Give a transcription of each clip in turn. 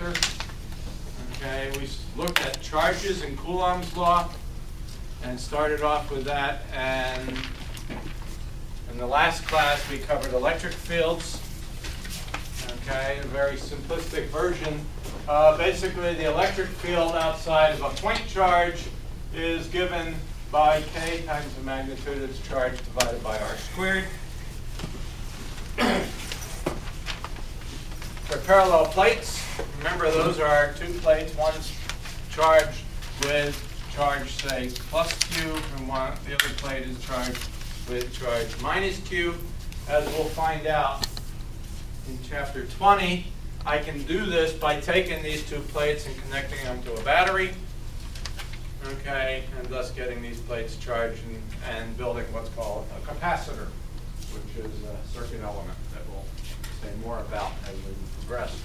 chapter. Okay, we looked at charges in Coulomb's law and started off with that. And in the last class, we covered electric fields. Okay, a very simplistic version. Basically, the electric field outside of a point charge is given by k times the magnitude of its charge divided by r squared. For parallel plates, remember those are two plates. One's charged with charge, say, plus q, and the other plate is charged with charge minus q. As we'll find out in chapter 20, I can do this by taking these two plates and connecting them to a battery, okay, and thus getting these plates charged and building what's called a capacitor, which is a circuit element that we'll say more about as we progress.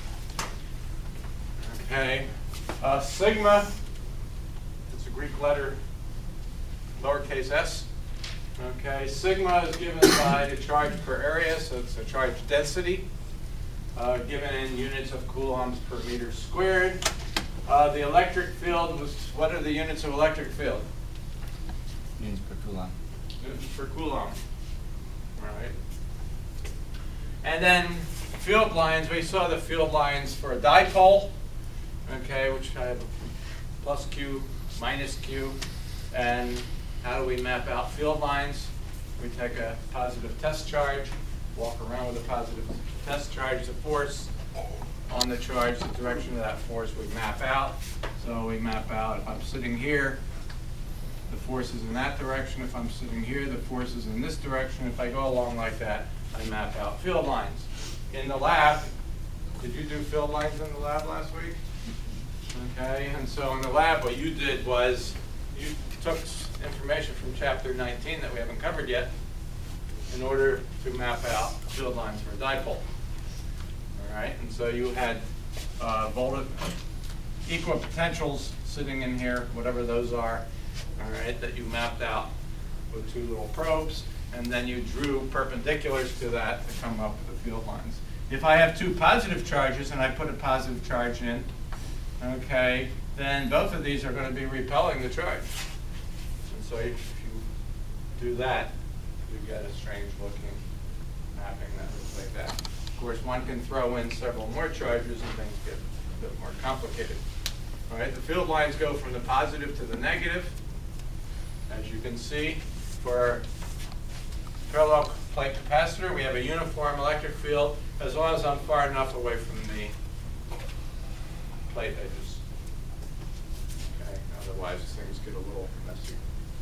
Okay, sigma, it's a Greek letter, lowercase s. Okay, sigma is given by the charge per area, so it's a charge density. Given in units of coulombs per meter squared. The electric field was, what are the units of electric field? Units per coulomb. Units per coulomb. All right. And then field lines, we saw the field lines for a dipole, okay, which have plus q, minus q. And how do we map out field lines? We take a positive test charge, walk around with a positive test charge, the force on the charge, the direction of that force we map out. So we map out, if I'm sitting here, the force is in that direction. If I'm sitting here, the force is in this direction. If I go along like that, I map out field lines. In the lab, did you do field lines in the lab last week? Okay, and so in the lab what you did was you took information from chapter 19 that we haven't covered yet in order to map out field lines for a dipole. All right, and so you had equipotentials sitting in here, whatever those are, all right, that you mapped out with two little probes, and then you drew perpendiculars to that to come up with the field lines. If I have two positive charges and I put a positive charge in, okay, then both of these are going to be repelling the charge. And so if you do that, you get a strange looking mapping that looks like that. Of course, one can throw in several more charges and things get a bit more complicated. All right, the field lines go from the positive to the negative. As you can see, for parallel plate capacitor, we have a uniform electric field as long as I'm far enough away from the plate edges. Okay, otherwise things get a little messy.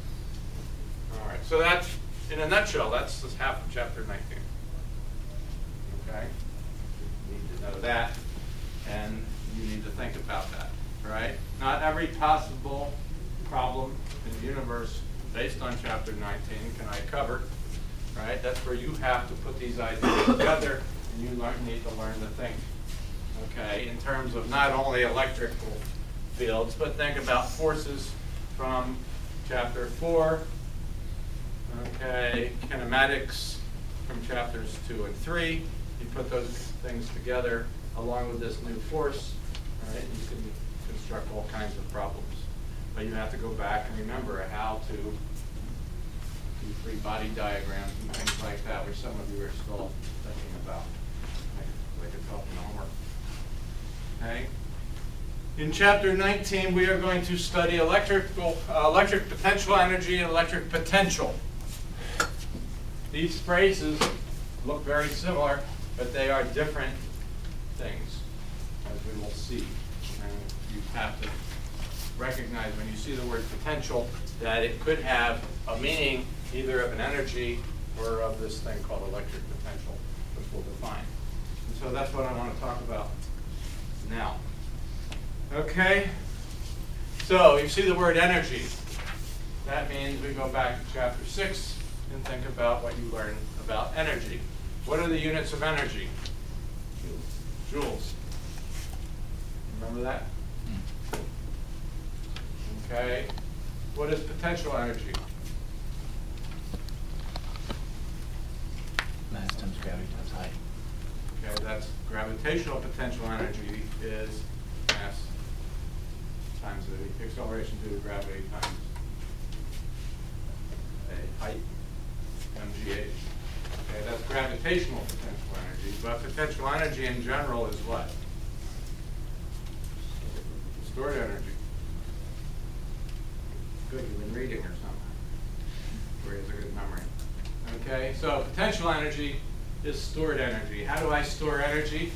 All right, so that's, in a nutshell, that's half of chapter 19. Okay, you need to know that, and you need to think about that, right? Not every possible problem in the universe based on chapter 19 can I cover, right? That's where you have to put these ideas together, and you need to learn to think, okay, in terms of not only electrical fields, but think about forces from chapter 4, okay, kinematics from chapters 2 and 3. You put those things together along with this new force, all right, you can construct all kinds of problems. But you have to go back and remember how to do free body diagrams and things like that, which some of you are still thinking about. Like it's helping homework. Okay. In chapter 19, we are going to study electric potential energy and electric potential. These phrases look very similar, but they are different things, as we will see. And you have to recognize when you see the word potential that it could have a meaning either of an energy or of this thing called electric potential, which we'll define. And so that's what I want to talk about now. Okay, so you see the word energy. That means we go back to chapter 6 and think about what you learned about energy. What are the units of energy? Joules. Remember that? Okay. What is potential energy? Mass times gravity times height. Okay, that's gravitational potential energy is times the acceleration due to gravity times a height, mgh. Okay, that's gravitational potential energy, but potential energy in general is what? Stored energy. Good, you've been reading or something. Or has a good memory. Okay, so potential energy is stored energy. How do I store energy?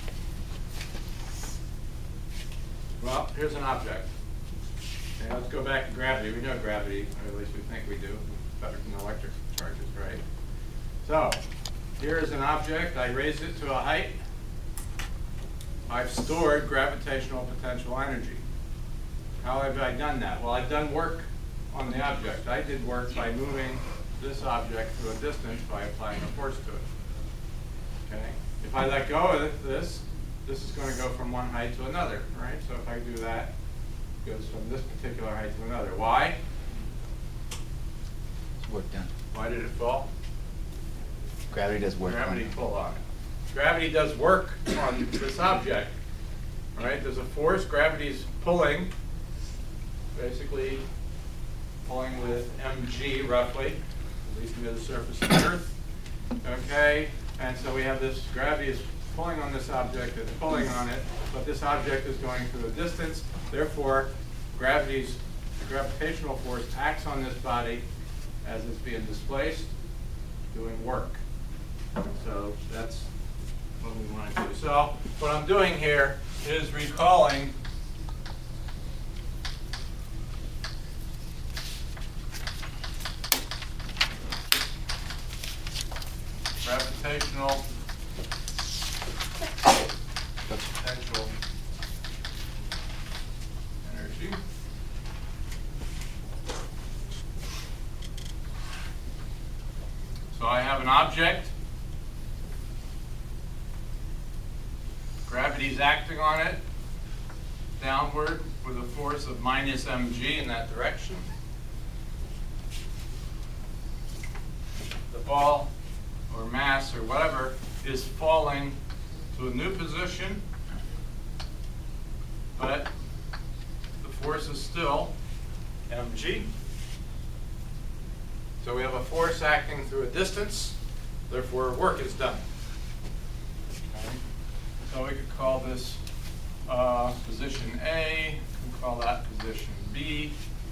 Well, here's an object. Okay, let's go back to gravity. We know gravity, or at least we think we do. Better than electric charges, right? So, here is an object. I raise it to a height. I've stored gravitational potential energy. How have I done that? Well, I've done work on the object. I did work by moving this object to a distance by applying a force to it. Okay? If I let go of this is going to go from one height to another, right? So if I do that, it goes from this particular height to another. Why? It's work done. Why did it fall? Gravity does work. Gravity pull on it. Gravity does work on this object, right? There's a force. Gravity's pulling, basically pulling with mg roughly, at least near the surface of the Earth. Okay, and so we have this gravity is pulling on this object, it's pulling on it, but this object is going through a distance. Therefore, the gravitational force acts on this body as it's being displaced, doing work. So that's what we want to do. So what I'm doing here is recalling gravitational potential energy. So I have an object. Gravity's acting on it downward with a force of minus mg in that direction. The ball or mass or whatever is falling to a new position, but the force is still mg. So we have a force acting through a distance, therefore work is done. Okay. So we could call this position A, we can call that position B.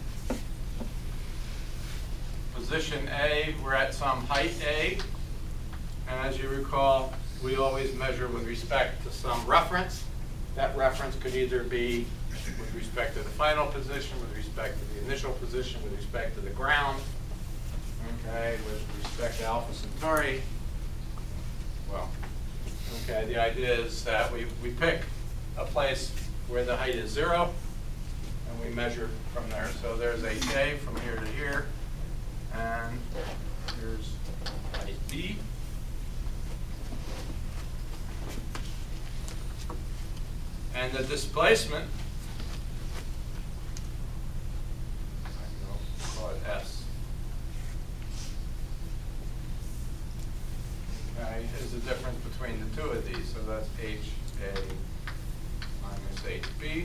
Position A, we're at some height A, and as you recall, we always measure with respect to some reference. That reference could either be with respect to the final position, with respect to the initial position, with respect to the ground, okay, with respect to Alpha Centauri. Well, okay, the idea is that we pick a place where the height is 0, and we measure from there. So there's a J from here to here, and here's height B. And the displacement, I'll call it S, okay, is the difference between the two of these. So that's HA minus HB.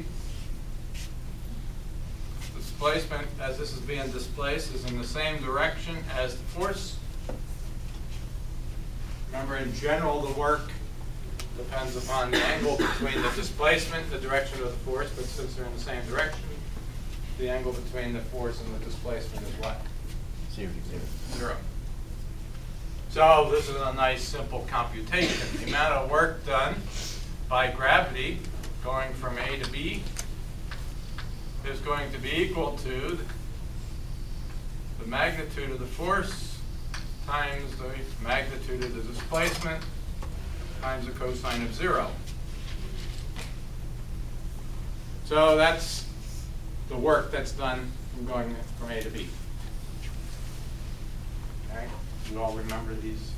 Displacement, as this is being displaced, is in the same direction as the force. Remember, in general, the work depends upon the angle between the displacement, the direction of the force, but since they're in the same direction, the angle between the force and the displacement is what? 0. 0. So this is a nice simple computation. The amount of work done by gravity going from A to B is going to be equal to the magnitude of the force times the magnitude of the displacement times the cosine of 0. So that's the work that's done from going from A to B. Okay? You all remember these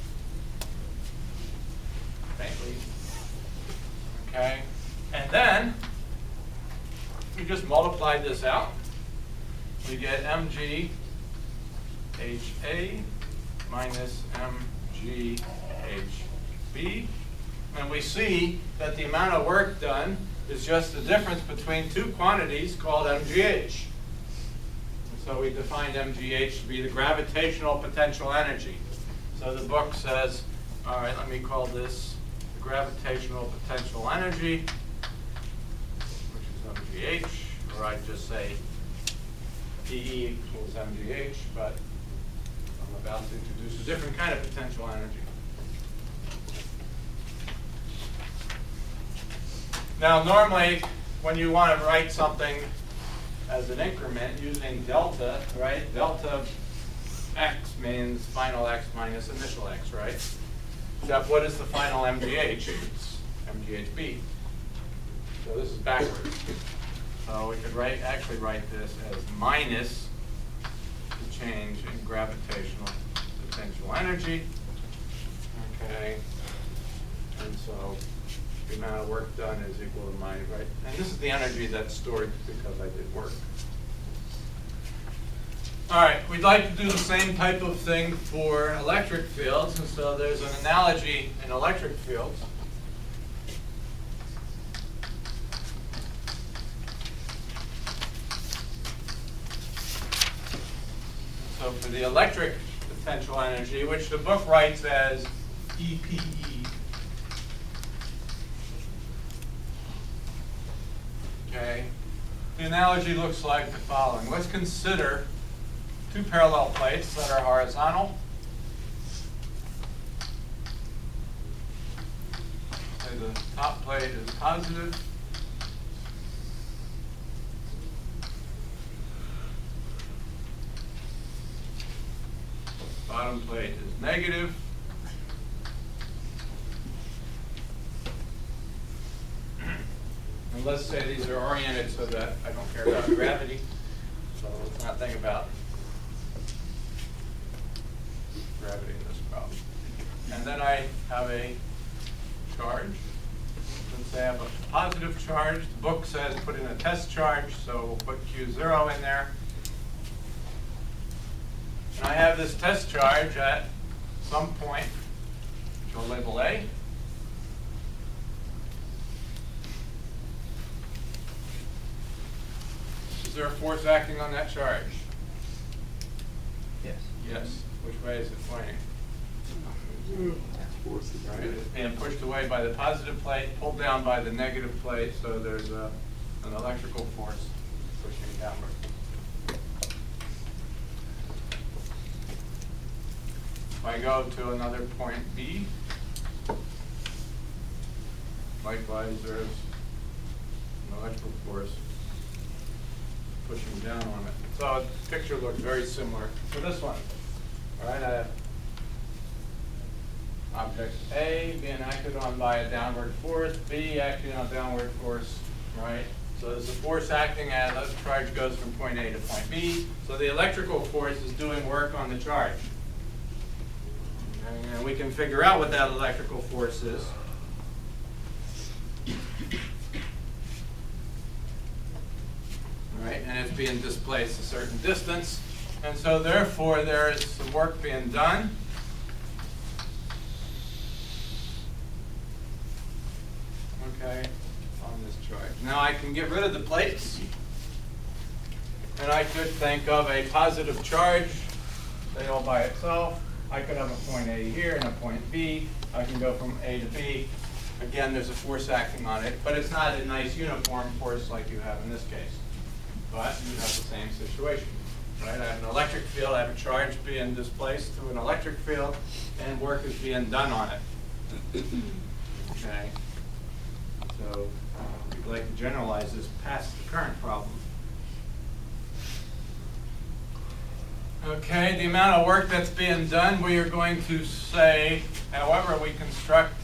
faintly? Okay? And then you just multiply this out. We get mg HA minus mg HB. And we see that the amount of work done is just the difference between two quantities called MGH. And so we defined MGH to be the gravitational potential energy. So the book says, all right, let me call this the gravitational potential energy, which is MGH, or I'd just say PE equals MGH, but I'm about to introduce a different kind of potential energy. Now, normally, when you want to write something as an increment using delta, right? Delta x means final x minus initial x, right? Except what is the final MGH? It's MGHB. So this is backwards. So we could actually write this as minus the change in gravitational potential energy. Okay. And so the amount of work done is equal to minus, right? And this is the energy that's stored because I did work. All right, we'd like to do the same type of thing for electric fields, and so there's an analogy in electric fields. So for the electric potential energy, which the book writes as EPE, okay, the analogy looks like the following. Let's consider two parallel plates that are horizontal. Say the top plate is positive. Bottom plate is negative. And let's say these are oriented so that I don't care about gravity. So let's not think about gravity in this problem. And then I have a charge. Let's say I have a positive charge. The book says put in a test charge, so we'll put Q0 in there. And I have this test charge at some point, which we'll label A. Is there a force acting on that charge? Yes. Yes. Which way is it pointing? Right. It's being pushed away by the positive plate, pulled down by the negative plate, so there's an electrical force pushing downward. If I go to another point B, likewise there's an electrical force pushing down on it. So the picture looks very similar to this one. All right, I have object A being acted on by a downward force, B acting on a downward force, right? So there's a force acting as the charge goes from point A to point B. So the electrical force is doing work on the charge. And we can figure out what that electrical force is. Right, and it's being displaced a certain distance. And so therefore there is some work being done. Okay, on this charge. Now I can get rid of the plates. And I could think of a positive charge, say all by itself. I could have a point A here and a point B. I can go from A to B. Again, there's a force acting on it, but it's not a nice uniform force like you have in this case. But you have the same situation, right? I have an electric field, I have a charge being displaced through an electric field, and work is being done on it. Okay. So we'd like to generalize this past the current problem. Okay, the amount of work that's being done, we are going to say, however we construct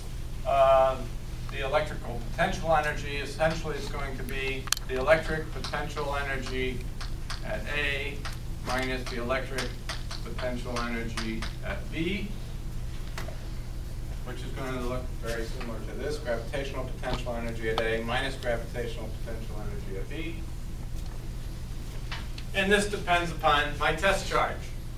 the electrical potential energy, essentially is going to be the electric potential energy at A minus the electric potential energy at B, which is going to look very similar to this, gravitational potential energy at A minus gravitational potential energy at B. And this depends upon my test charge.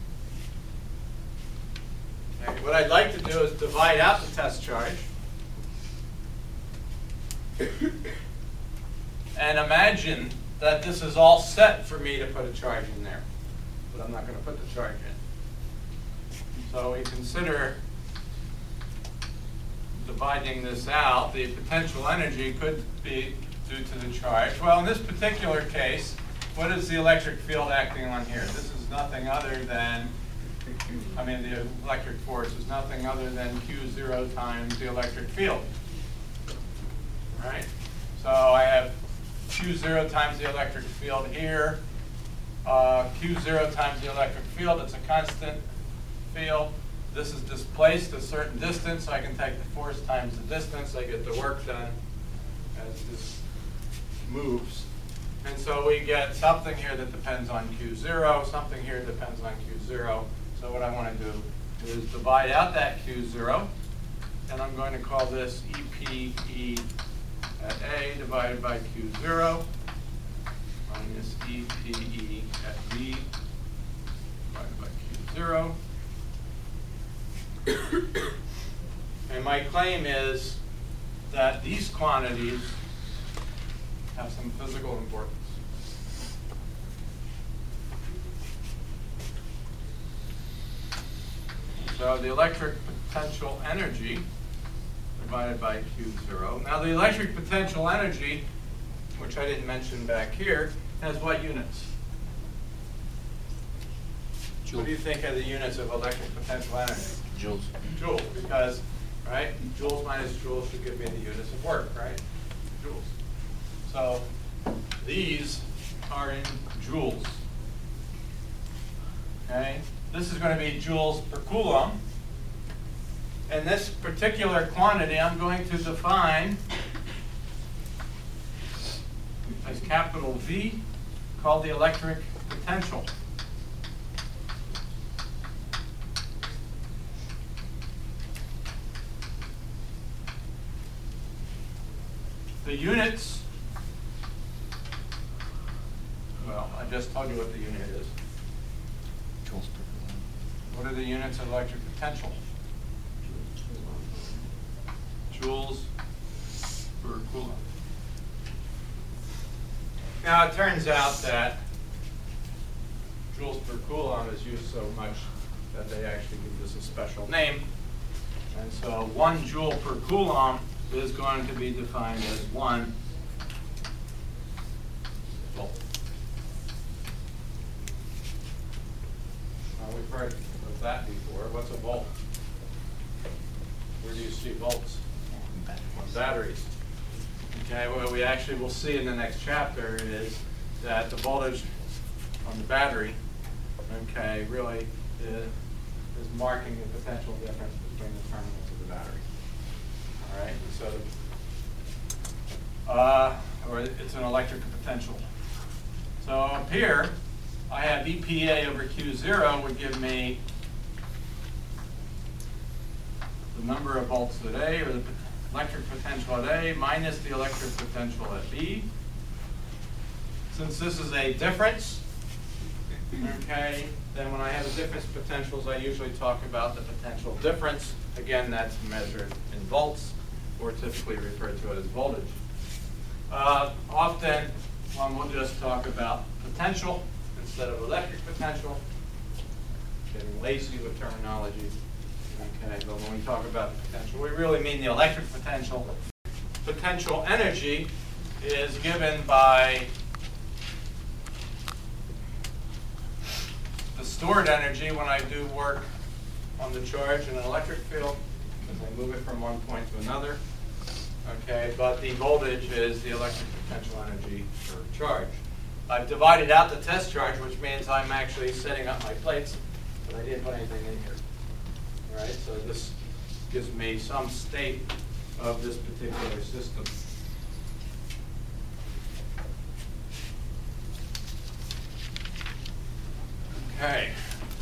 Okay, what I'd like to do is divide out the test charge. And imagine that this is all set for me to put a charge in there, but I'm not going to put the charge in. So we consider dividing this out. The potential energy could be due to the charge. Well, in this particular case, what is the electric field acting on here? This is nothing other than, the electric force is nothing other than Q0 times the electric field. Right? So I have Q0 times the electric field here. Q0 times the electric field, it's a constant field. This is displaced a certain distance, so I can take the force times the distance. I get the work done as this moves. And so we get something here that depends on Q0, something here depends on Q0. So what I want to do is divide out that Q0, and I'm going to call this EPE at A divided by Q0 minus EPE at B divided by Q0. And my claim is that these quantities have some physical importance. So the electric potential energy divided by Q0. Now the electric potential energy, which I didn't mention back here, has what units? Joules. What do you think are the units of electric potential energy? Joules. Joules, because, right, joules minus joules should give me the units of work, right? Joules. So these are in joules. Okay? This is going to be joules per coulomb. And this particular quantity I'm going to define as capital V, called the electric potential. The units, well, I just told you what the unit is. Joules per coulomb. What are the units of electric potential? Joules per coulomb. Now it turns out that joules per coulomb is used so much that they actually give this a special name. And so 1 joule per coulomb is going to be defined as 1 volt. Now we've heard of that before. What's a volt? Where do you see volts? On batteries. Okay, what we actually will see in the next chapter is that the voltage on the battery, okay, really is marking the potential difference between the terminals of the battery. All right, so, or it's an electric potential. So up here, I have EPA over Q0 would give me the number of volts at A, or the electric potential at A, minus the electric potential at B. Since this is a difference, okay, then when I have a difference potentials, I usually talk about the potential difference. Again, that's measured in volts, or typically referred to as voltage. Often, one will just talk about potential instead of electric potential. Getting lazy with terminology. Okay, but when we talk about potential, we really mean the electric potential. Potential energy is given by the stored energy when I do work on the charge in an electric field, as I move it from one point to another. Okay, but the voltage is the electric potential energy per charge. I've divided out the test charge, which means I'm actually setting up my plates, but I didn't put anything in here. All right, so this gives me some state of this particular system. Okay.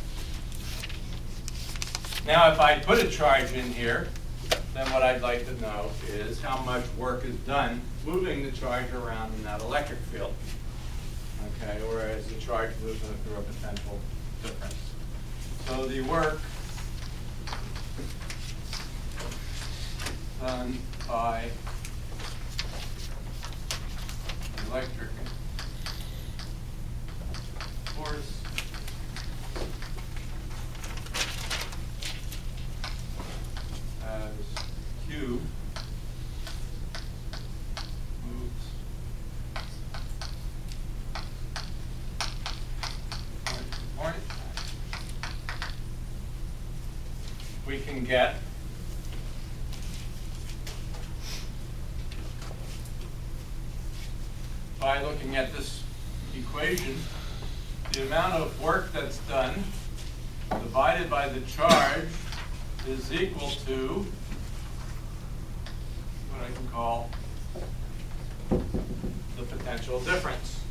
Now, if I put a charge in here, then what I'd like to know is how much work is done moving the charge around in that electric field. Okay, whereas the charge moves through a potential difference. So the work done by an electric force as Q moves point to point, we can get by looking at this equation, the amount of work that's done divided by the charge is equal to what I can call the potential difference.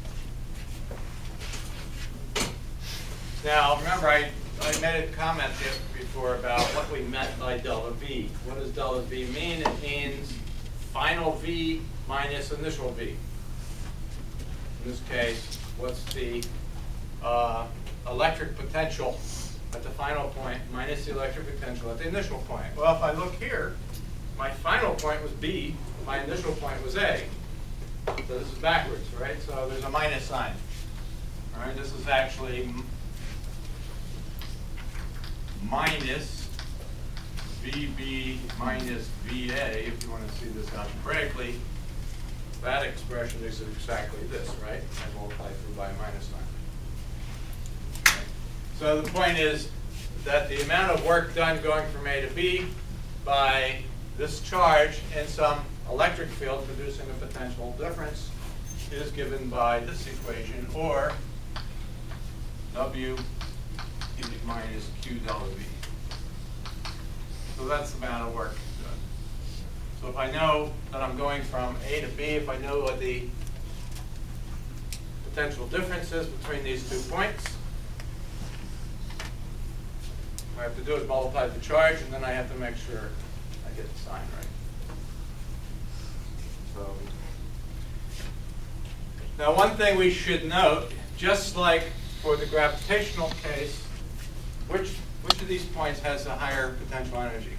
Now, remember, I made a comment before about what we meant by delta V. What does delta V mean? It means final V minus initial V. In this case, what's the electric potential at the final point minus the electric potential at the initial point? Well, if I look here, my final point was B, my initial point was A. So this is backwards, right? So there's a minus sign. All right, this is actually minus VB minus VA, if you want to see this algebraically. That expression is exactly this, right? I multiply through by a minus sign. Okay. So the point is that the amount of work done going from A to B by this charge in some electric field producing a potential difference is given by this equation, or W minus Q delta V. So that's the amount of work done. So if I know that I'm going from A to B, if I know what the potential difference is between these 2 points, what I have to do is multiply the charge, and then I have to make sure I get the sign right. So now one thing we should note, just like for the gravitational case, which of these points has a higher potential energy?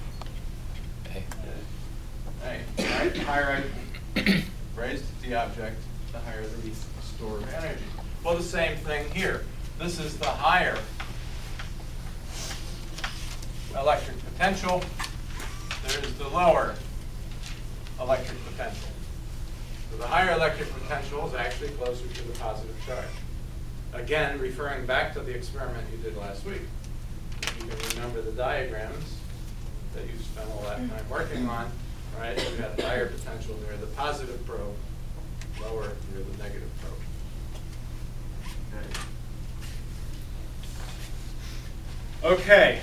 A, right? The higher I raised the object, the higher the stored energy. Well, the same thing here. This is the higher electric potential. There is the lower electric potential. So the higher electric potential is actually closer to the positive charge. Again, referring back to the experiment you did last week. If you can remember the diagrams that you spent all that time working on, right? You have higher potential near the positive probe, lower near the negative probe. Okay.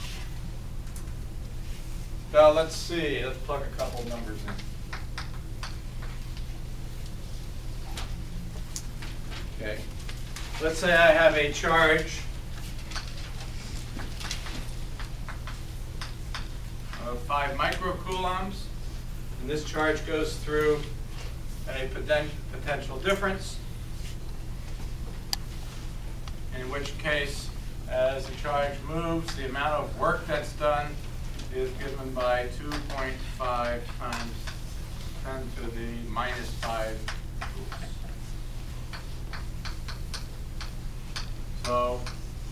Now let's see. Let's plug a couple numbers in. Okay. Let's say I have a charge of 5 microcoulombs, and this charge goes through a potential difference, in which case, as the charge moves, the amount of work that's done is given by 2.5 times 10 to the minus 5 joules. So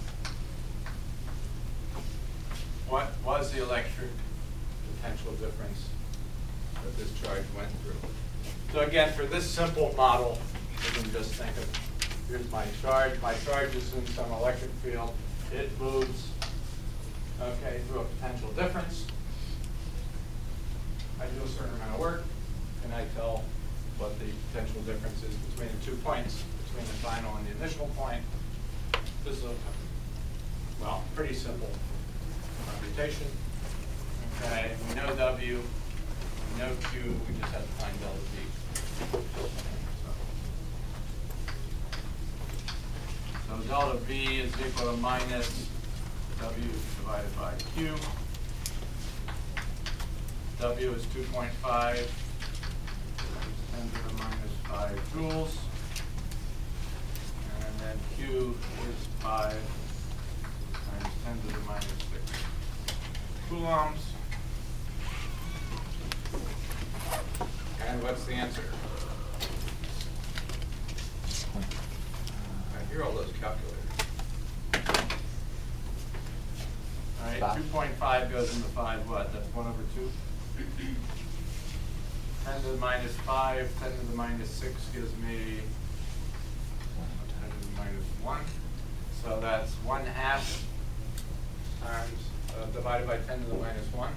what was the electric potential difference that this charge went through? So again, for this simple model, you can just think of, here's my charge. My charge is in some electric field. It moves, okay, through a potential difference. I do a certain amount of work, and I tell what the potential difference is between the 2 points, between the final and the initial point. This is a, well, pretty simple computation. Okay, we know W, we know Q, we just have to find delta V. So delta V is equal to minus W divided by Q. W is 2.5 times 10 to the minus 5 joules. And then Q is 5 times 10 to the minus 6 coulombs. And what's the answer? calculator. All right, Five. 2.5 goes into 5 what? That's 1 over 2. 10 to the minus 5, 10 to the minus 6 gives me 10 to the minus 1. So that's 1/2 times divided by 10 to the minus 1.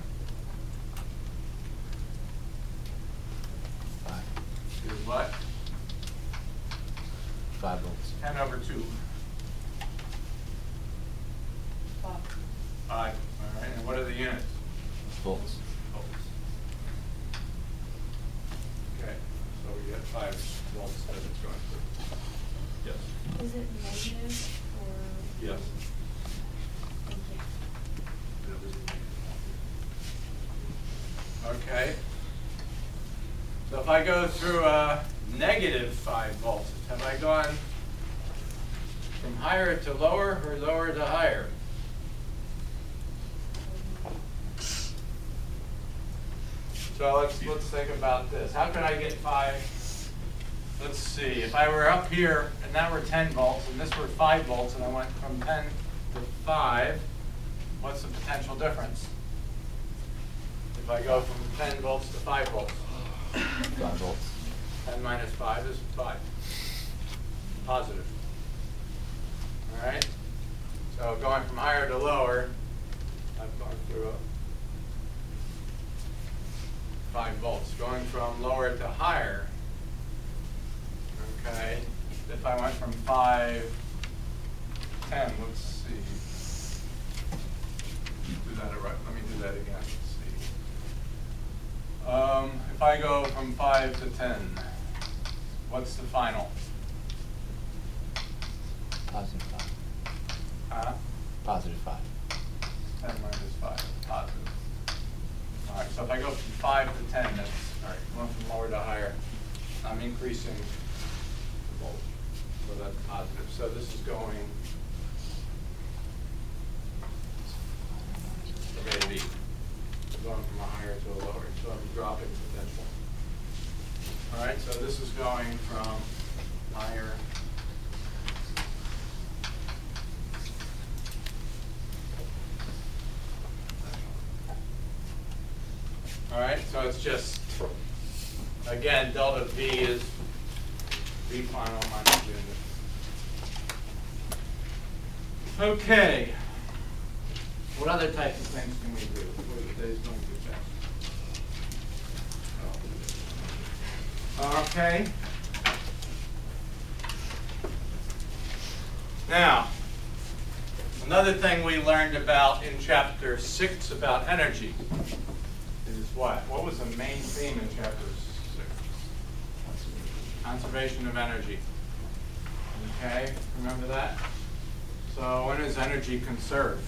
5. Is what? 5 volts. 10 over 2. 5. All right, and what are the units? Volts. Volts. Okay, so we get 5 volts that it's going through. Yes. Is it negative or? Yes. Thank you. Okay. So if I go through negative 5 volts, have I gone from higher to lower or lower to higher? So let's think about this. How can I get 5? Let's see. If I were up here and that were 10 volts and this were 5 volts and I went from 10 to 5, what's the potential difference? If I go from 10 volts to 5 volts, 5 volts. 10 minus 5 is 5. Positive. All right? So going from higher to lower, I've gone through a 5 volts. Going from lower to higher, okay, if I went from 5 to 10, let's see. Do that right. Let me do that again. Let's see. If I go from 5 to 10, what's the final? Positive 5. Huh? Positive 5. 10 minus 5, positive. All right, so if I go from 5 to 10, that's, all right, going from lower to higher, I'm increasing the volt, so that's positive. So this is going from A to B, going from a higher to a lower, so I'm dropping potential. All right, so this is going from higher All right, so it's just, again, delta V is V final minus V. Okay. What other types of things can we do? What is going too fast? Okay. Now, another thing we learned about in chapter 6 about energy is what? What was the main theme in chapter 6? Conservation of energy. Okay, remember that? So when is energy conserved?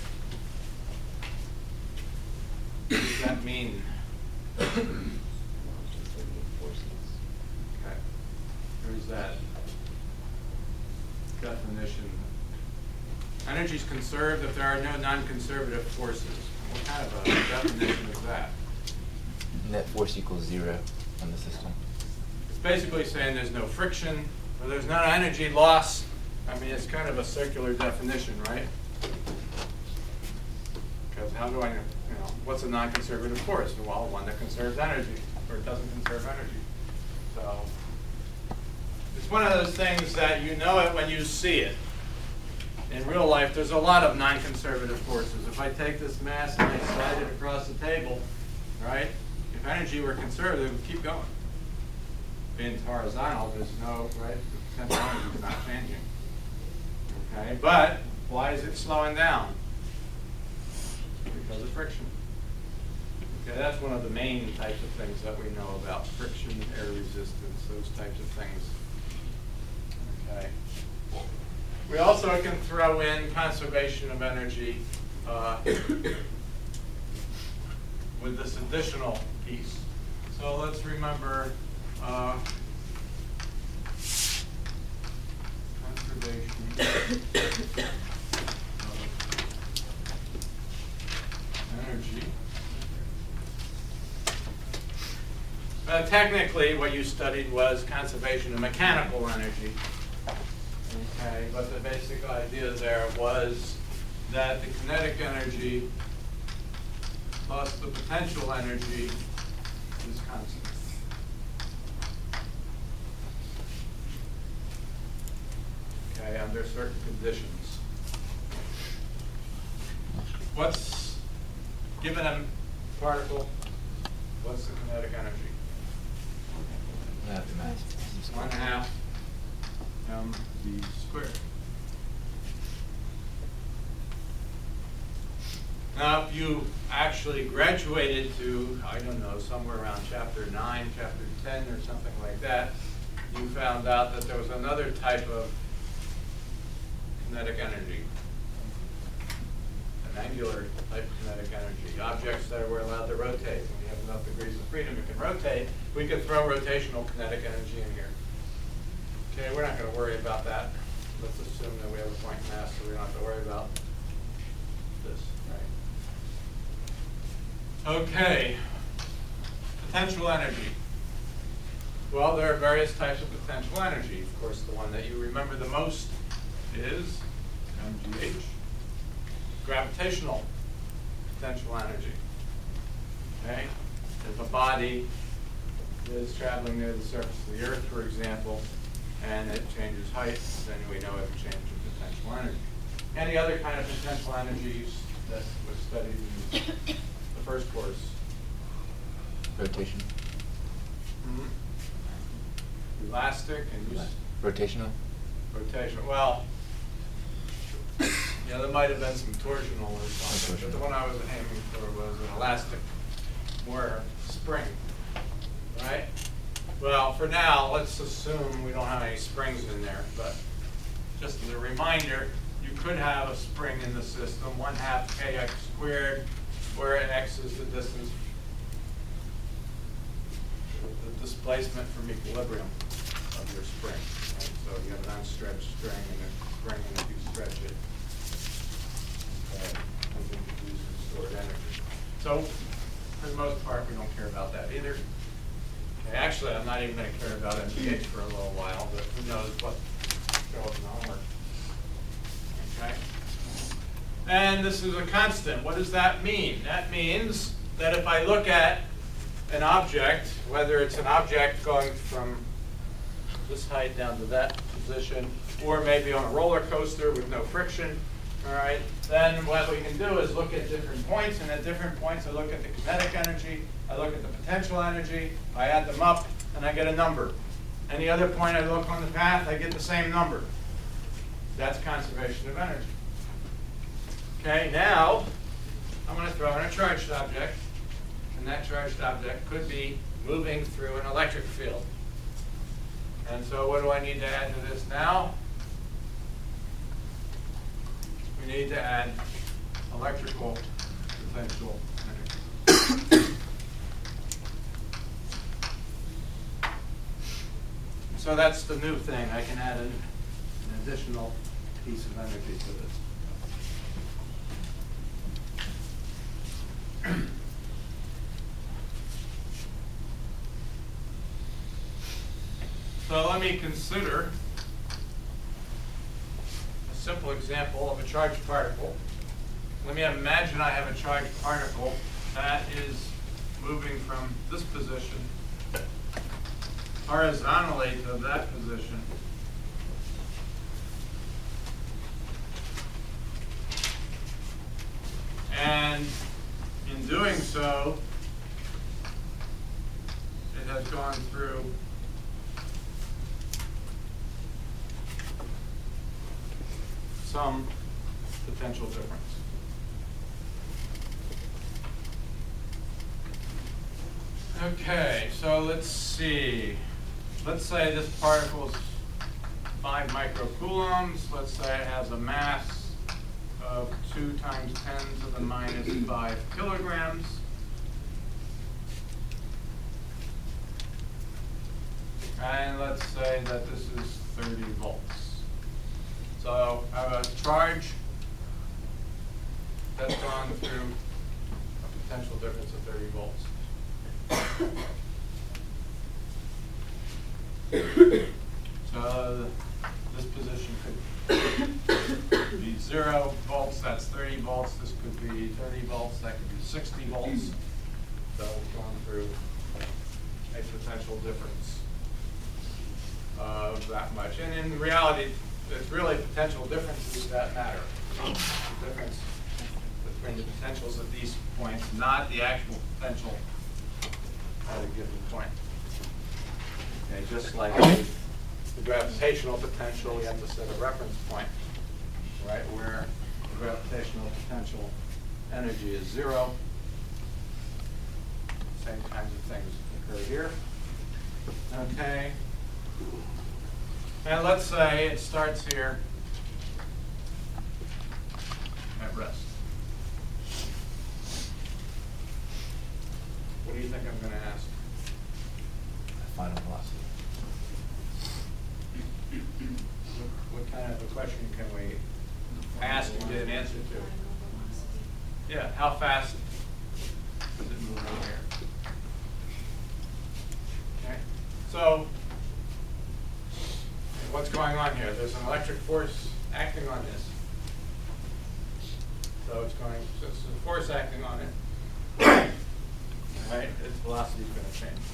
What does that mean? Okay, here's that definition. Energy is conserved if there are no non-conservative forces. What kind of a definition is that? Net force equals 0 in the system. It's basically saying there's no friction, or there's no energy loss. I mean, it's kind of a circular definition, right? Because how do I, what's a non-conservative force? Well, one that conserves energy, or it doesn't conserve energy. So it's one of those things that you know it when you see it. In real life, there's a lot of non-conservative forces. If I take this mass and I slide it across the table, right? If energy were conserved, it would keep going. Being horizontal, there's no, right? The potential energy is not changing. Okay, but why is it slowing down? Because of friction. Okay, that's one of the main types of things that we know about: friction, air resistance, those types of things. Okay. We also can throw in conservation of energy with this additional piece. So let's remember conservation of energy. Technically, what you studied was conservation of mechanical energy. Okay, but the basic idea there was that the kinetic energy plus the potential energy is constant. Okay, under certain conditions. What's given a particle? What's the kinetic energy? The mass. 1/2 mv squared. Now, if you actually graduated to, I don't know, somewhere around chapter 9, chapter 10, or something like that, you found out that there was another type of kinetic energy, an angular type of kinetic energy. Objects that were allowed to rotate. When you have enough degrees of freedom, it can rotate. We could throw rotational kinetic energy in here. Okay, we're not going to worry about that. Let's assume that we have a point mass, so we don't have to worry about this, right? Okay, potential energy. Well, there are various types of potential energy. Of course, the one that you remember the most is MGH, gravitational potential energy. Okay? If a body is traveling near the surface of the Earth, for example, and it changes height, then we know it changes potential energy. Any other kind of potential energies that was studied in the first course? Rotation. Elastic and Rotational. rotation. Well, yeah, there might have been some torsional or something, but the one I was aiming for was an elastic, more spring, right? Well, for now, let's assume we don't have any springs in there, but just as a reminder, you could have a spring in the system, 1/2 kx squared, where x is the distance, the displacement from equilibrium of your spring. Right? So you have an unstretched string and a spring, and if you stretch it, you can use stored energy. So for the most part, we don't care about that either. Okay, actually, I'm not even going to care about MGH for a little while, but who knows what show up in the homework. Okay? And this is a constant. What does that mean? That means that if I look at an object, whether it's an object going from this height down to that position, or maybe on a roller coaster with no friction, all right, then what we can do is look at different points, and at different points I look at the kinetic energy, I look at the potential energy, I add them up, and I get a number. Any other point I look on the path, I get the same number. That's conservation of energy. Okay, now I'm going to throw in a charged object, and that charged object could be moving through an electric field. And so what do I need to add to this now? We need to add electrical potential energy. So that's the new thing. I can add an additional piece of energy to this. So let me consider a simple example of a charged particle. Let me imagine I have a charged particle that is moving from this position horizontally to that position. And in doing so, it has gone through some potential difference. Okay, so let's see. Let's say this particle is 5 microcoulombs. Let's say it has a mass of 2 times 10 to the minus 5 kilograms. And let's say that this is 30 volts. So I have a charge that's gone through a potential difference of 30 volts. So this position could 30 volts, that could be 60 volts. So we've gone through a potential difference of that much. And in reality, it's really potential differences that matter. The difference between the potentials at these points, not the actual potential at a given point. Okay, just like with the gravitational potential, we have to set a reference point, right, where the gravitational potential energy is 0. Same kinds of things occur here. Okay. And let's say it starts here at rest. What do you think I'm going to ask? Final velocity. What kind of a question can we ask and get an answer to? Yeah, how fast does it move over here? Okay, so what's going on here? There's an electric force acting on this. So it's a force acting on it. Right, its velocity is going to change.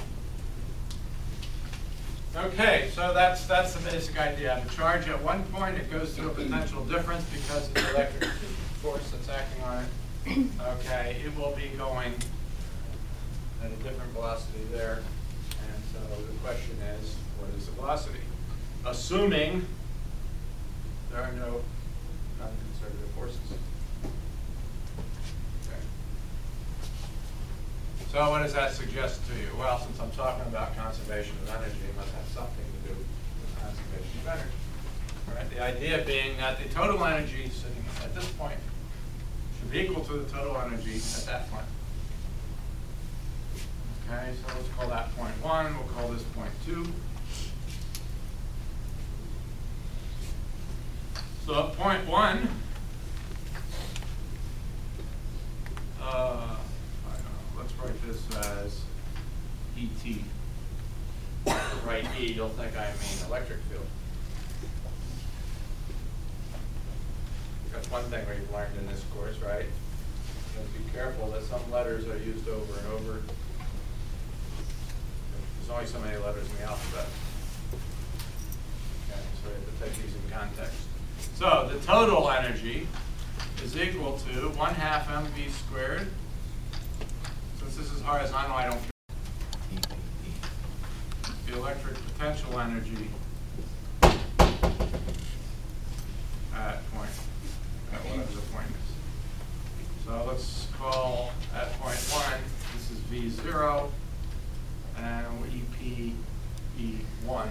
Okay, so that's the basic idea. The charge at one point, it goes through a potential difference because of the electric force that's acting on it. Okay, it will be going at a different velocity there. And so the question is, what is the velocity? Assuming there are no non-conservative forces. Okay. So what does that suggest to you? Well, since I'm talking about conservation of energy, it must have something to do with conservation of energy. Right? The idea being that the total energy sitting at this point should be equal to the total energy at that point. Okay, so let's call that point 1. We'll call this point 2. So at point 1, let's write this as ET. Write E, you'll think I mean electric field. That's one thing we've learned in this course, right? You have to be careful that some letters are used over and over. There's only so many letters in the alphabet. Okay, so we have to take these in context. So the total energy is equal to 1/2 mv squared. Since this is horizontal, I don't care. The electric potential energy at whatever the point is. So let's call at point 1, this is V0, and EP E1. We'll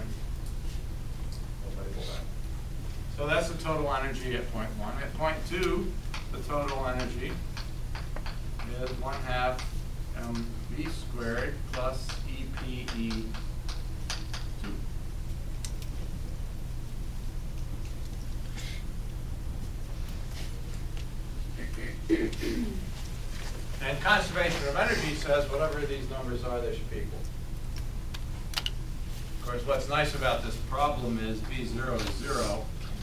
label that. So that's the total energy at point 1. At point 2, the total energy is 1/2 mv squared plus EPE2. And conservation of energy says whatever these numbers are, they should be equal. Of course, what's nice about this problem is V0 is 0.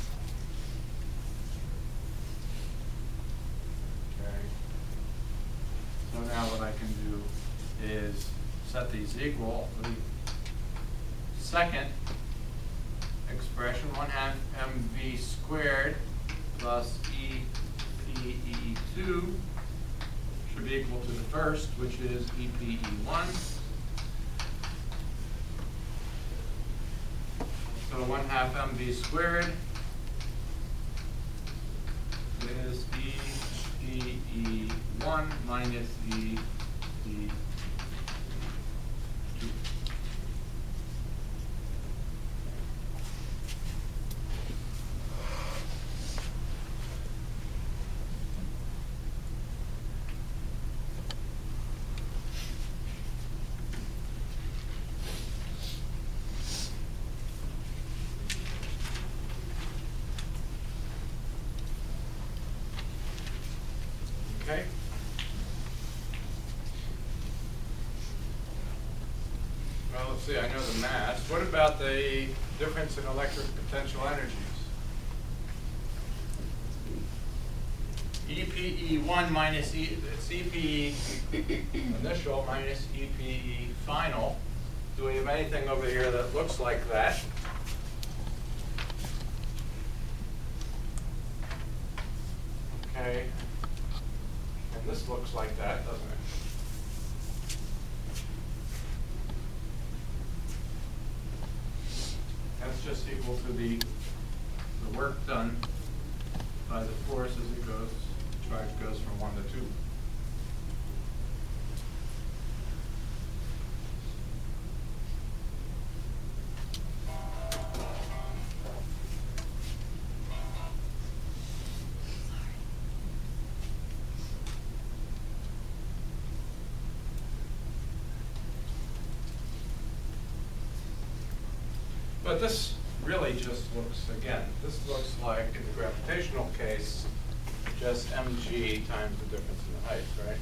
Okay. So now what I can do is set these equal. The second expression, 1/2 mv squared plus EPE2 should be equal to the first, which is EPE1. So 1/2 mv squared is EPE1 minus EPE2. Okay. Well, let's see, I know the mass. What about the difference in electric potential energies? EPE1 minus it's EPE initial minus EPE final. Do we have anything over here that looks like that? Okay. And this looks like that, doesn't it? That's just equal to the work done by the force as it goes, charge goes from 1 to 2. But this really just looks, again, this looks like, in the gravitational case, just mg times the difference in the height, right?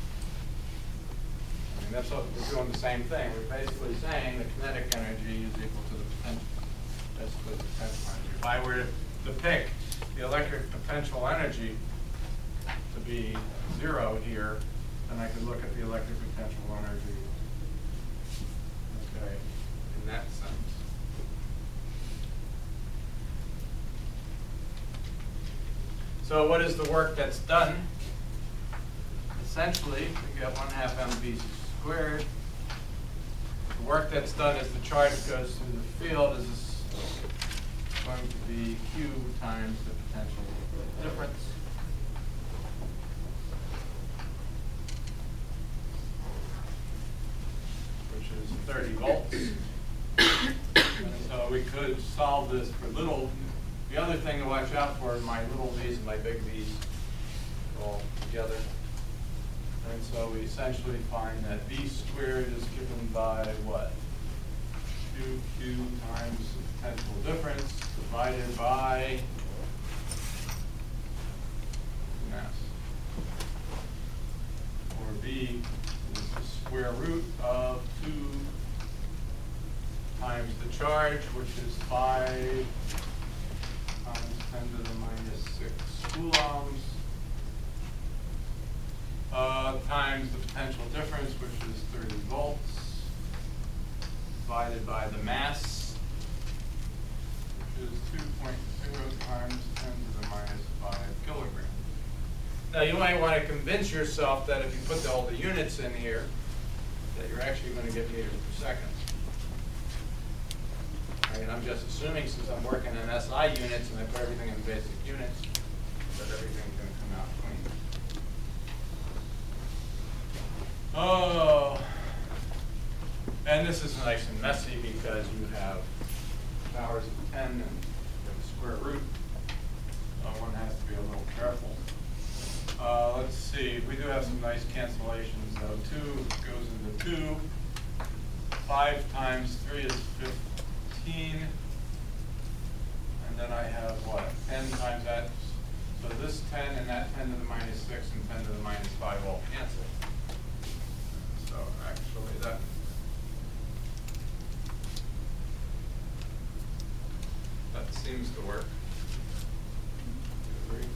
I mean, that's what we're doing the same thing. We're basically saying the kinetic energy is equal to the potential. Basically, the potential energy. If I were to pick the electric potential energy to be 0 here, then I could look at the electric potential energy, okay, in that sense. So what is the work that's done? Essentially, we get 1/2 mv squared. The work that's done as the charge goes through the field is going to be Q times the potential difference. Which is 30 volts. And so we could solve this for little. The other thing to watch out for are my little v's and my big v's all together. And so we essentially find that v squared is given by what? 2q times the potential difference divided by mass. Or v is the square root of 2 times the charge, which is 5 times 10 to the minus 6 coulombs, times the potential difference, which is 30 volts, divided by the mass, which is 2.0 times 10 to the minus 5 kilograms. Now you might want to convince yourself that if you put all the units in here, that you're actually going to get meters per second. Right, I'm just assuming, since I'm working in SI units and I put everything in basic units, that everything's going to come out clean. Oh, and this is nice and messy because you have powers of 10 and the square root. One has to be a little careful. Let's see, we do have some nice cancellations though. 2 goes into 2. 5 times 3 is 15. And then I have what? 10 times that. So this 10 and that 10 to the minus 6 and 10 to the minus 5 all cancel. So actually that seems to work. Agree?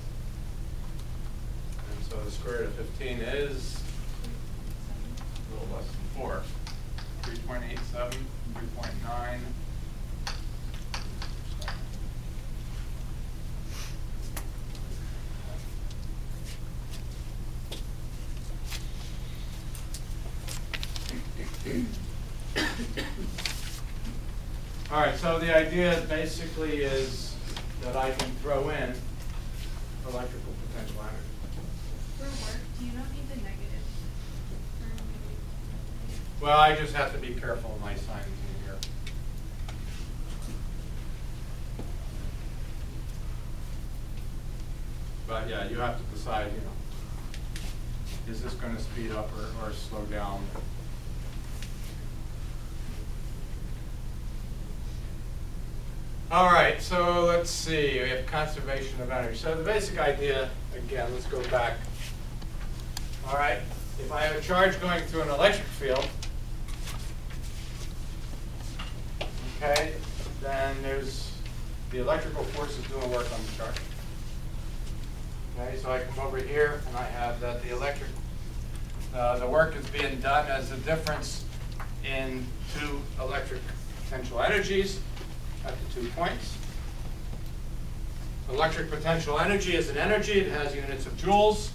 And so the square root of 15 is a little less than 4. 3.87, 3.9. All right, so the idea basically is that I can throw in electrical potential energy. For work, do you not need the negative? Well, I just have to be careful of my signs in here. But yeah, you have to decide, you know, is this going to speed up or slow down? All right, so let's see. We have conservation of energy. So the basic idea, again, let's go back. All right, if I have a charge going through an electric field, okay, then there's the electrical forces doing work on the charge. Okay, so I come over here and I have that the the work is being done as a difference in two electric potential energies at the 2 points. Electric potential energy is an energy. It has units of joules.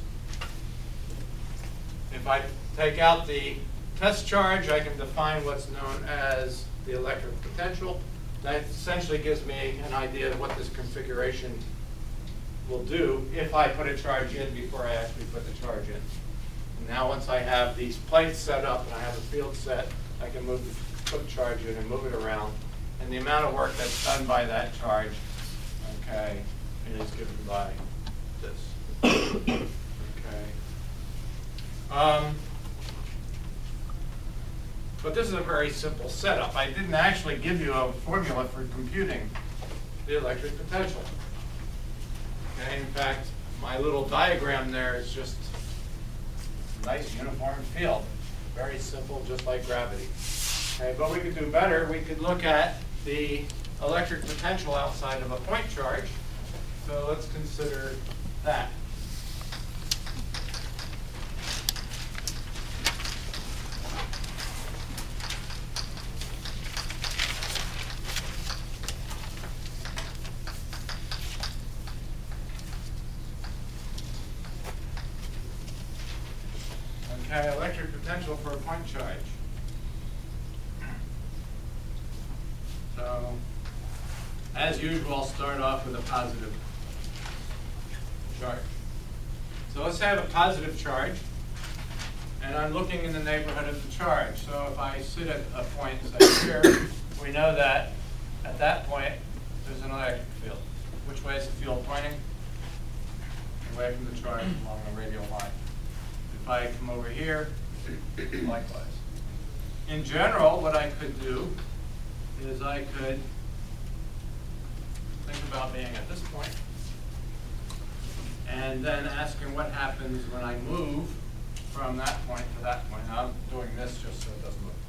If I take out the test charge, I can define what's known as the electric potential. That essentially gives me an idea of what this configuration will do if I put a charge in before I actually put the charge in. And now once I have these plates set up and I have a field set, I can put the charge in and move it around. And the amount of work that's done by that charge, okay, is given by this. Okay. But this is a very simple setup. I didn't actually give you a formula for computing the electric potential. Okay, in fact, my little diagram there is just a nice uniform field. Very simple, just like gravity. Okay, but we could do better. We could look at the electric potential outside of a point charge. So let's consider that. Okay, electric potential for a point charge. So, as usual, I'll start off with a positive charge. So let's have a positive charge, and I'm looking in the neighborhood of the charge. So if I sit at a point, say here, we know that at that point there's an electric field. Which way is the field pointing? Away from the charge along the radial line. If I come over here, likewise. In general, what I could do is I could think about being at this point and then asking what happens when I move from that point to that point. Now, I'm doing this just so it doesn't look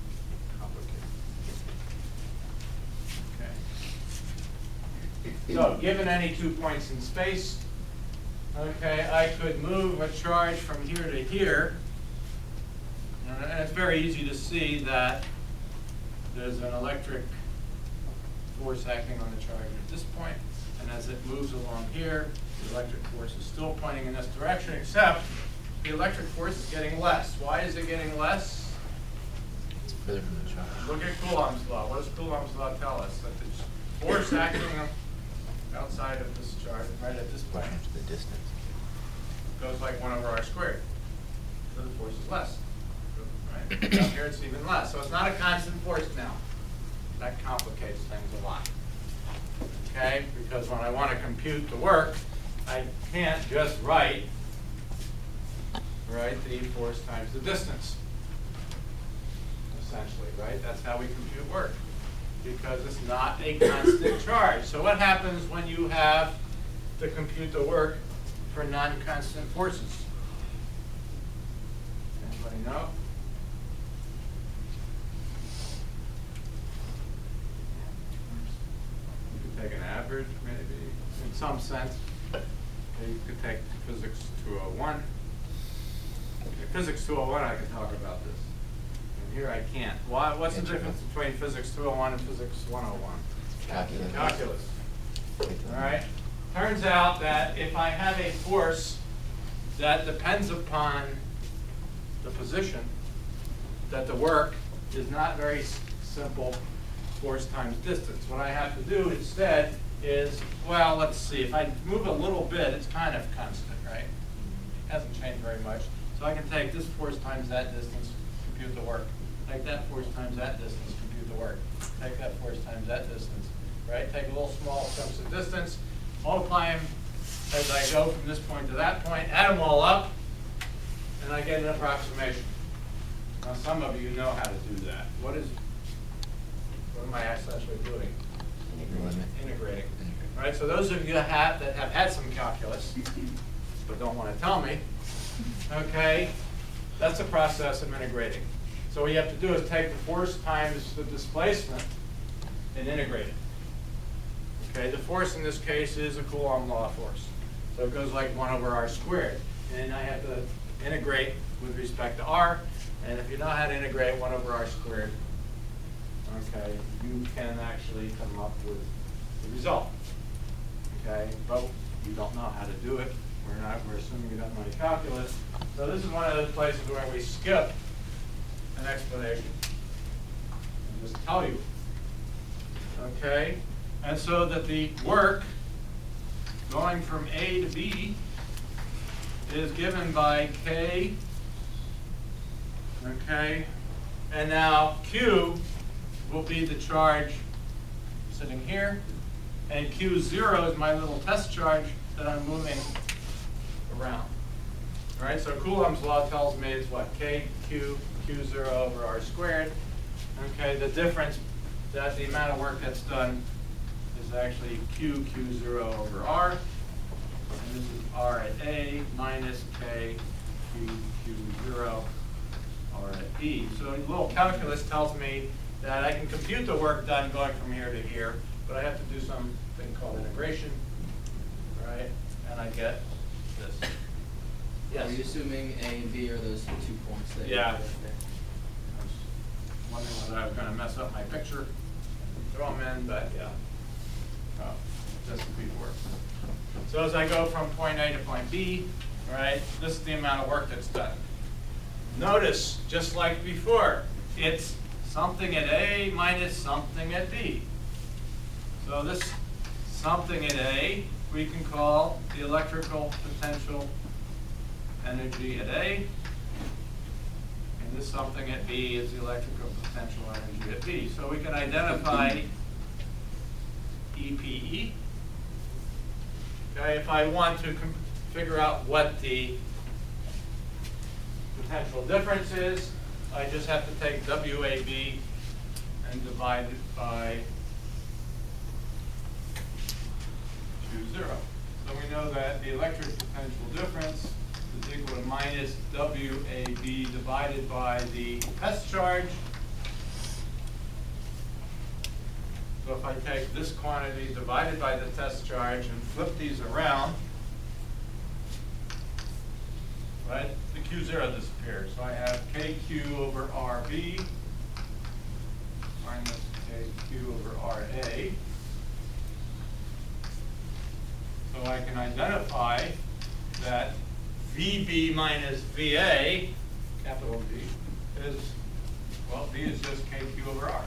complicated. Okay. So, given any 2 points in space, okay, I could move a charge from here to here, and it's very easy to see that there's an electric force acting on the charge at this point, and as it moves along here, the electric force is still pointing in this direction, except the electric force is getting less. Why is it getting less? It's further from the charge. Look at Coulomb's law. What does Coulomb's law tell us? That the force acting outside of this charge, right at this point, Proportional to the distance. goes like 1 over r squared. So the force is less. Right? Down here it's even less. So it's not a constant force now. That complicates things a lot. Okay? Because when I want to compute the work, I can't just write the force times the distance. Essentially, right? That's how we compute work. Because it's not a constant charge. So what happens when you have to compute the work for non-constant forces? Anybody know? You could take an average, maybe, in some sense. You could take physics 201. Okay, physics 201, I can talk about this. And here I can't. Why? What's the difference between physics 201 and physics 101? Calculus. Calculus. All right. Turns out that if I have a force that depends upon the position, that the work is not very simple force times distance. What I have to do instead is, well, let's see, if I move a little bit, it's kind of constant, right? It hasn't changed very much. So I can take this force times that distance, compute the work. Take that force times that distance, compute the work. Take that force times that distance, right? Take a little small chunks of distance, multiply them as I go from this point to that point, add them all up, and I get an approximation. Now, some of you know how to do that. What am I essentially doing? Integrating. All right, so those of you that have had some calculus, but don't want to tell me, okay, that's a process of integrating. So what you have to do is take the force times the displacement and integrate it. Okay, the force in this case is a Coulomb law force. So it goes like 1 over r squared. And I have to integrate with respect to r. And if you know how to integrate 1 over r squared, okay, you can actually come up with the result. Okay, but you don't know how to do it. We're assuming you don't know any calculus. So this is one of those places where we skip an explanation and just tell you. Okay, and so that the work going from A to B is given by K, okay, and now Q will be the charge sitting here, and Q0 is my little test charge that I'm moving around. All right, so Coulomb's law tells me it's what? Q0 over r squared. Okay, the difference, that the amount of work that's done is actually Q0 over r. And this is r at A minus K Q0 r at B. So a little calculus tells me that I can compute the work done going from here to here, but I have to do something called integration, right? And I get this. Yes? Are you assuming A and B are those 2 points that Yeah. you put there? I was wondering whether I was going to mess up my picture and throw them in, but yeah. Oh, this would be the work. So as I go from point A to point B, all right, this is the amount of work that's done. Notice, just like before, it's something at A minus something at B. So this something at A we can call the electrical potential energy at A, and this something at B is the electrical potential energy at B. So we can identify EPE. Okay, if I want to figure out what the potential difference is, I just have to take WAB and divide it by Q0. So we know that the electric potential difference is equal to minus WAB divided by the test charge. So if I take this quantity divided by the test charge and flip these around, right, the Q0 disappears. So I have KQ over RB minus KQ over RA. So I can identify that VB minus VA, capital V, is, well, V is just KQ over R.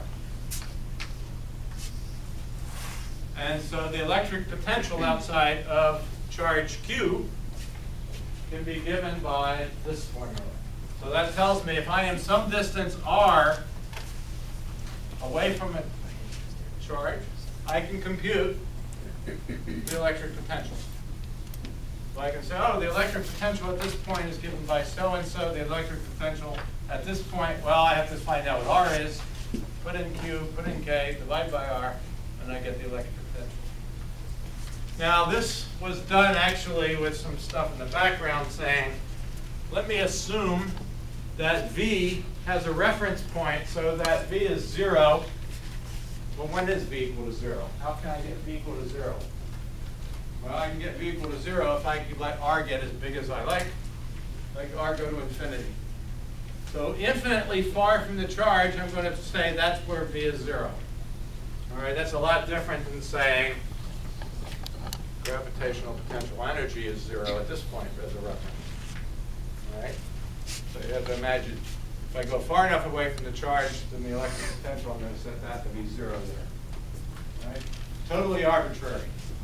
And so the electric potential outside of charge Q can be given by this formula. So that tells me if I am some distance r away from a charge, I can compute the electric potential. So I can say, oh, the electric potential at this point is given by so-and-so. The electric potential at this point, well, I have to find out what r is, put in Q, put in K, divide by r, and I get the electric potential. Now, this was done actually with some stuff in the background saying, let me assume that V has a reference point so that V is 0. Well, when is V equal to 0? How can I get V equal to 0? Well, I can get V equal to 0 if I can let R get as big as I like R go to infinity. So infinitely far from the charge, I'm going to say that's where V is 0. All right, that's a lot different than saying gravitational potential energy is 0 at this point as a reference. All right? So you have to imagine, if I go far enough away from the charge, then the electric potential, I'm going to set that to be 0 there. Right? Totally arbitrary.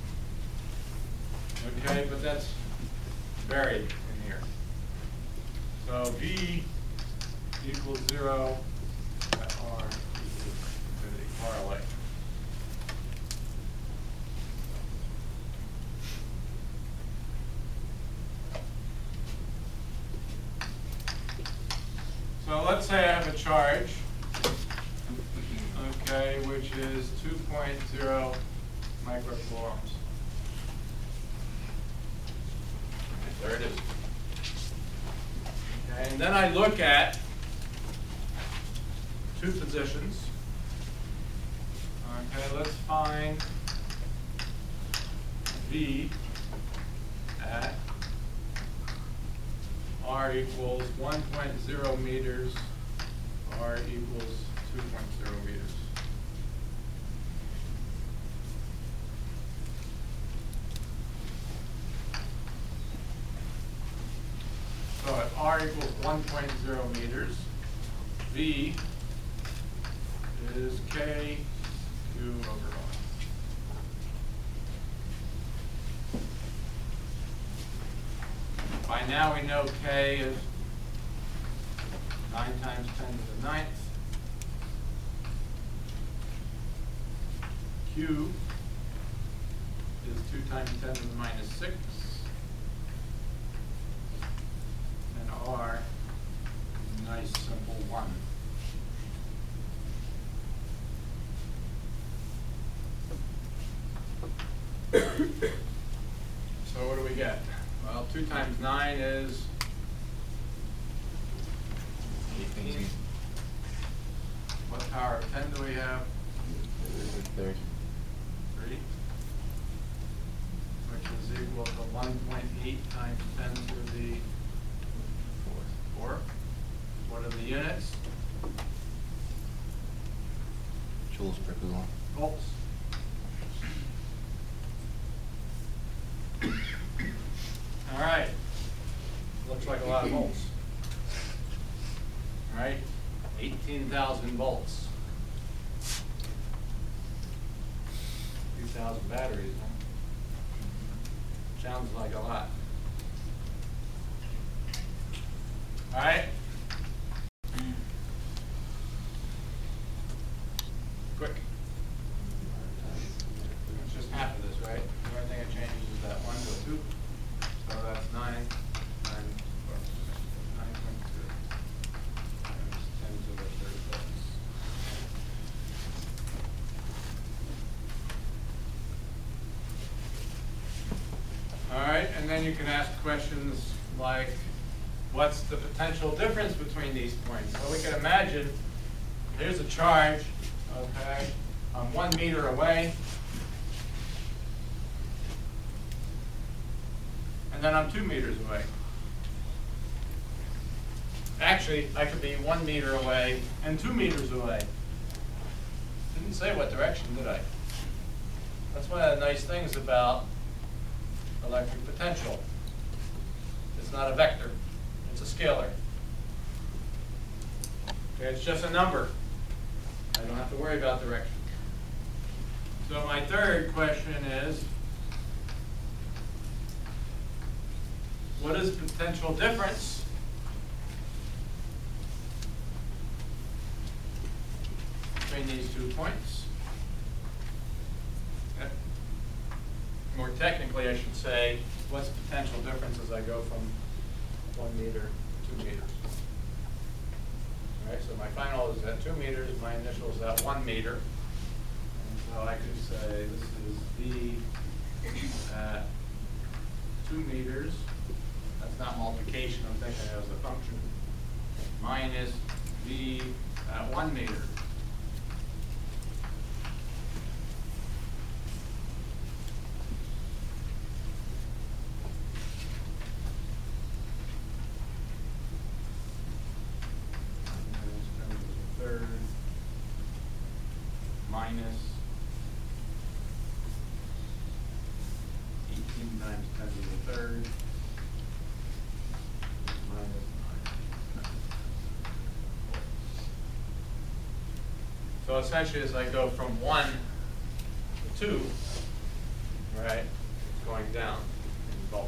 Okay, but that's buried in here. So V equals 0 at R equals infinity, far away. So let's say I have a charge, okay, which is 2.0 microcoulombs. There it is. Okay, and then I look at two positions. Okay, let's find V at r equals 1.0 meters, r equals 2.0 meters. So at r equals 1.0 meters, v is k q over r. By now we know k is 9 times 10 to the 9th. Q is 2 times 10 to the minus 6. And R is a nice simple 1. So what do we get? Well, 2 times 9 is 18. What power of 10 do we have? Third. 3. Which is equal to 1.8 times 10 to the 4. What are the units? Joules per coulomb. Volts. All right. Looks like a lot of volts. All right. 18,000 volts. 2,000 batteries, huh? Sounds like a lot. All right. Quick. It's just half of this, right? The only thing that changes is that 1 to 2. So that's 9 times 9.2 times 10 to the 3rd volts. All right, and then you can ask questions like, what's the potential difference between these points? So we can imagine here's a charge, okay, I'm 1 meter away, and then I'm 2 meters away. Actually, I could be 1 meter away and 2 meters away. Didn't say what direction, did I? That's one of the nice things about electric potential. It's not a vector, it's a scalar. Okay, it's just a number. I don't have to worry about direction. So my third question is, what is the potential difference between these 2 points? Okay. More technically, I should say, what's the potential difference as I go from 1 meter to 2 meters? All right, so my final is at 2 meters, my initial is at 1 meter. And so I could say this is V at 2 meters. That's not multiplication, I'm thinking as a function. Minus V at 1 meter. Third minus 18 times 10 to the third minus 9. So essentially, as I go from 1 to 2, right, it's going down in voltage.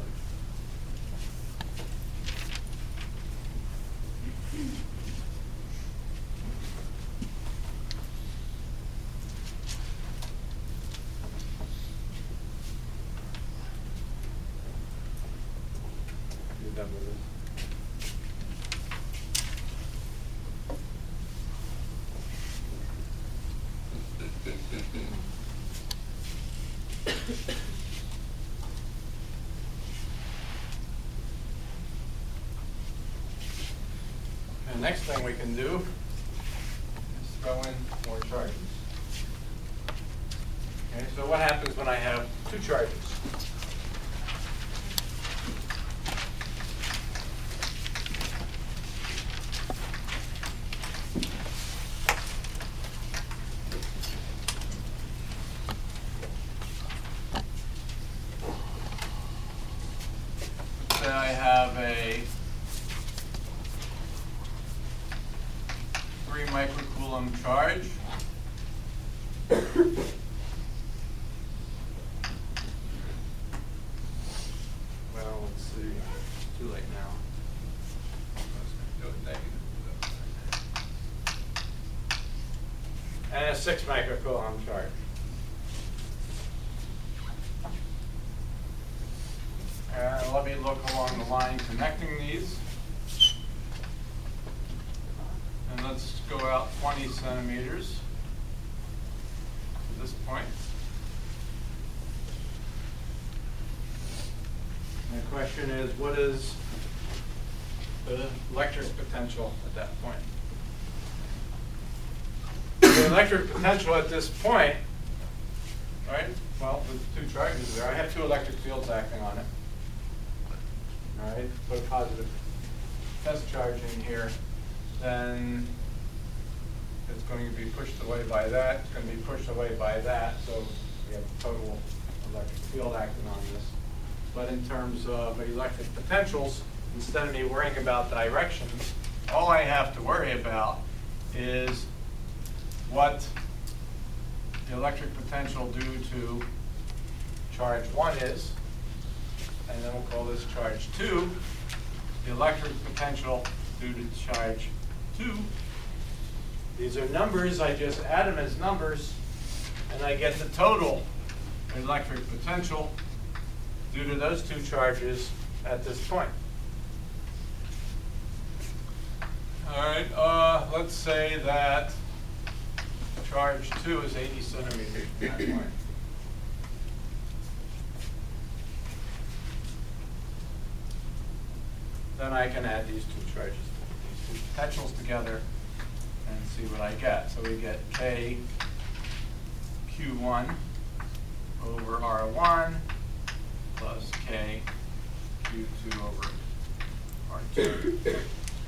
Done with this. And the next thing we can do is throw in more charges. Okay, so what happens when I have 2 charges? have a 3 microcoulomb charge. Well, let's see. It's too late now. I was going to do it negative. And a 6 microcoulomb charge. And let me look along the line connecting these. And let's go out 20 centimeters to this point. And the question is, what is the electric potential at that point? The electric potential at this point, right? Well, the 2 charges there. I have 2 electric fields acting on it. All right, put a positive test charge in here, then it's going to be pushed away by that. It's going to be pushed away by that. So we have total electric field acting on this. But in terms of electric potentials, instead of me worrying about directions, all I have to worry about is what the electric potential due to charge 1 is, and then we'll call this charge 2, the electric potential due to charge 2. These are numbers, I just add them as numbers, and I get the total electric potential due to those 2 charges at this point. All right, let's say that charge 2 is 80 centimeters at that point. Then I can add these 2 charges, these 2 potentials together and see what I get. So we get K Q1 over R1 plus K Q2 over R2.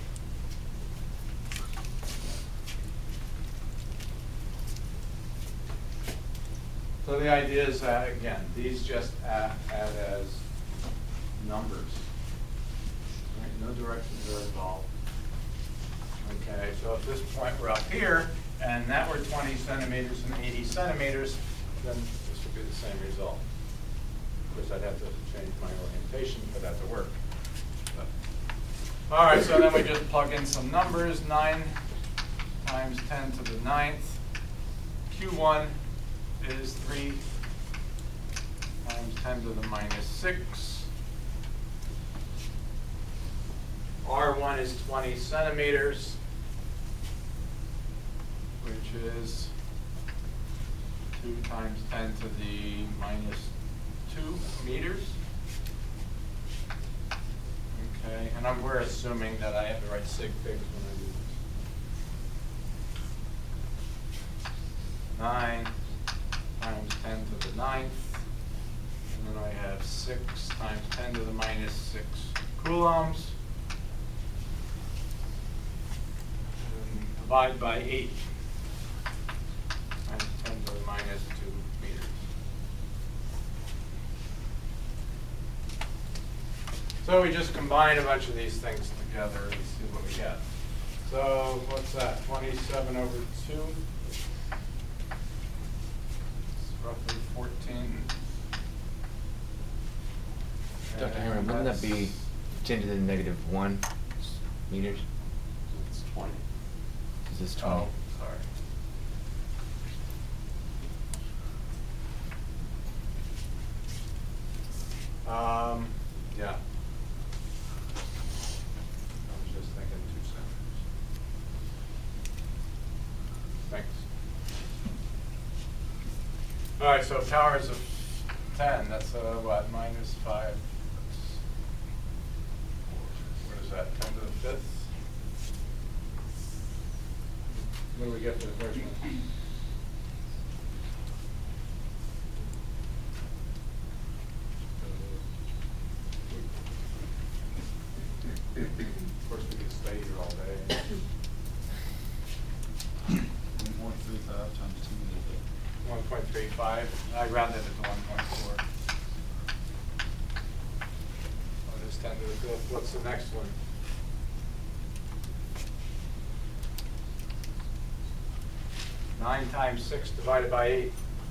So the idea is that, again, these just add as numbers. Right? No directions are involved. Okay, so at this point we're up here, and that were 20 centimeters and 80 centimeters, then this would be the same result. Of course, I'd have to change my orientation for that to work. But, all right, so then we just plug in some numbers. 9 times 10 to the 9th. Q1 is 3 times 10 to the minus 6. R1 is 20 centimeters, which is 2 times 10 to the minus 2 meters. Okay, and we're assuming that I have the right sig figs when I do this. 9 times 10 to the 9th, and then I have 6 times 10 to the minus 6 coulombs. And divide by 8 times 10 to the minus 2 meters. So we just combine a bunch of these things together and see what we get. So what's that? 27 over 2. Roughly 14. Dr. Hammer, wouldn't that be 10 to the negative 1 meters? It's 20. Is this 20? Oh, sorry. Yeah. I was just thinking 2 centimeters. Thanks. All right, so powers of 10, that's what, minus 5. What is that, 10 to the 5th? What do we get for the first one? Of course, we could stay here all day. 1.35 times 2 is 1.35. I rounded it to 1.4. What is 10 to the 5th. What's the next one? Nine times 6 divided by 8.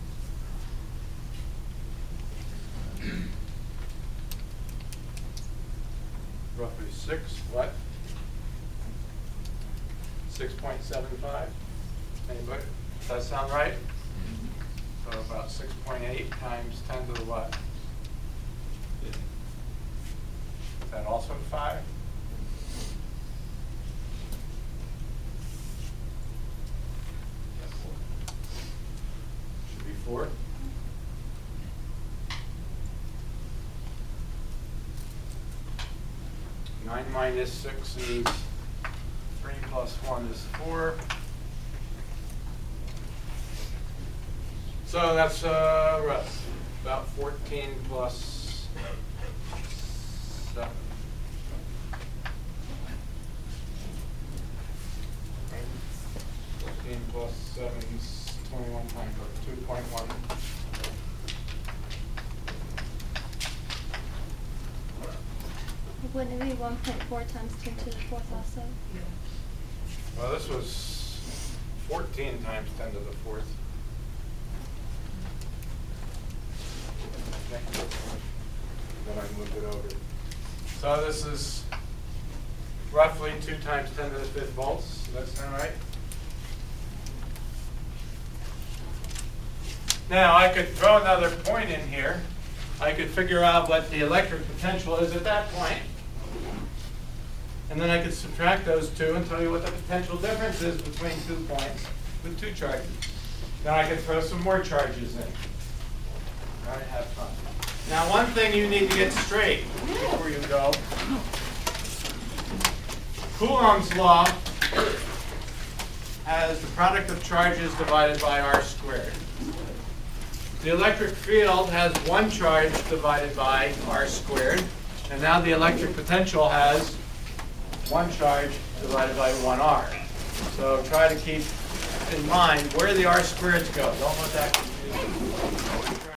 Roughly 6, what? 6.75? Anybody? Does that sound right? So about 6.8 times 10 to the what? Is that also 5? Should be 4. Nine minus 6 is 3 plus 1 is 4. So that's about 14 plus 7. Plus 7 is 21 times 2.1. Wouldn't it be 1.4 times 10 to the 4th also? Well, this was 14 times 10 to the 4th. Then I moved it over. So this is roughly 2 times 10 to the 5th volts. Does that sound right? Now, I could throw another point in here. I could figure out what the electric potential is at that point. And then I could subtract those two and tell you what the potential difference is between 2 points with 2 charges. Then I could throw some more charges in. All right, have fun. Now, one thing you need to get straight before you go. Coulomb's law has the product of charges divided by R squared. The electric field has 1 charge divided by R squared. And now the electric potential has 1 charge divided by 1R. So try to keep in mind where the R squareds go. Don't let that confuse you.